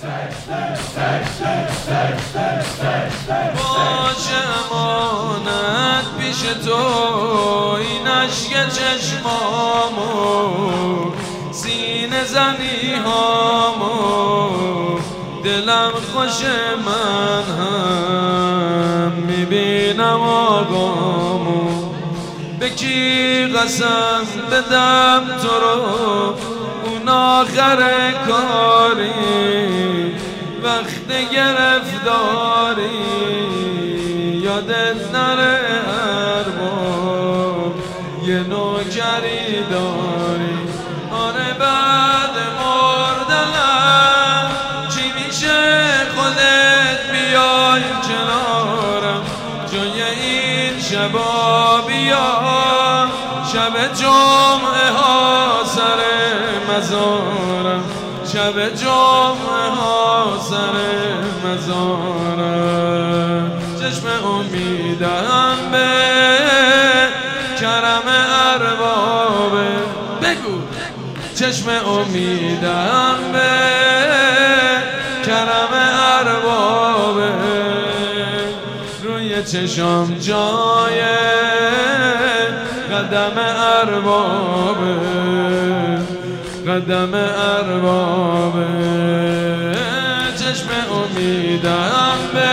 باشه امانت پیش تو این عشق چشمامو سینه زنی هامو دلم خوش من هم میبینم آقامو به کی قسم بدم تو رو اون آخر کاری وقت گرفتاری یادت نره ارباب یه نوکری داری آره بعد مردنم چی میشه خودت بیای کنارم جای این شبا بیا شب جمعه ها سر مزارم شب جمعه ها سر مزارم چشم امیدم به کرم اربابه بگو چشم امیدم به کرم اربابه روی چشم جای قدم اربابه قدم اربابه چشم امیدم به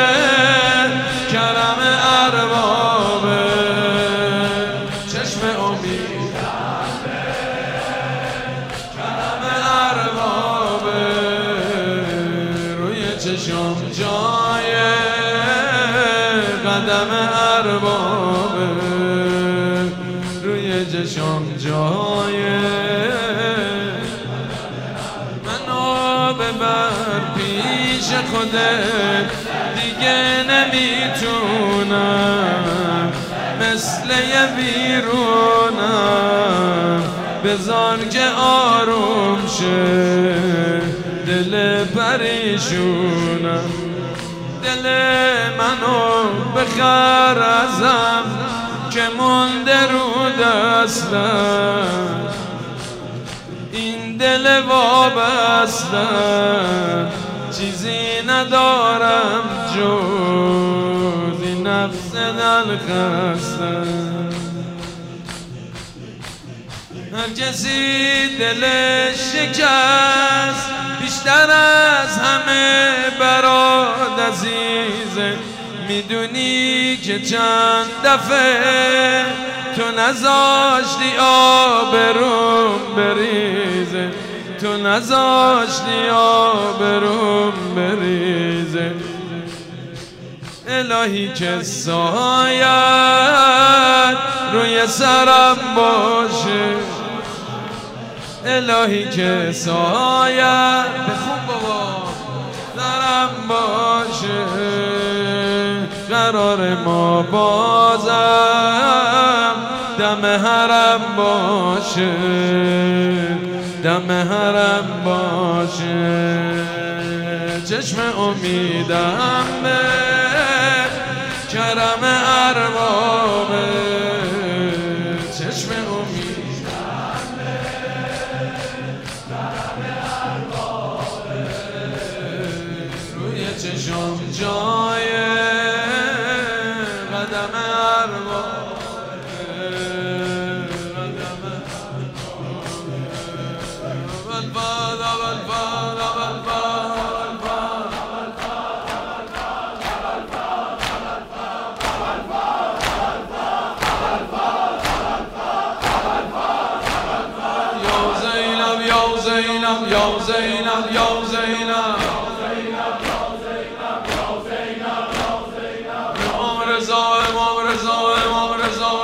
کرم اربابه چشم امیدم به کرم اربابه روی چشم جای قدم اربابه روی چشم جای ببر پیش خودت دیگه نمیتونم مثل یه بیرونم بذار که آروم شه دل پریشونم دل منو بخر ازم که مونده رو دستم این دل وابستم چیزی ندارم جز این نفس دل خستم هر کسی دلش شکست بیشتر از همه برات عزیزه میدونی که چند دفعه تو نذاشتی آبروم بریزه تو نذاشتی آبروم بریزه الهی که سایت روی سرم باشه الهی که سایت بخون بابا سرم باشه قرار ما بازم دم حرم باشه دم حرم باشه چشم امیدم به کرم اربابه چشم امیدم به کرم اربابه روی چشم جای قدم اربابه یا زینب یا زینب امام رضا امام رضا امام رضا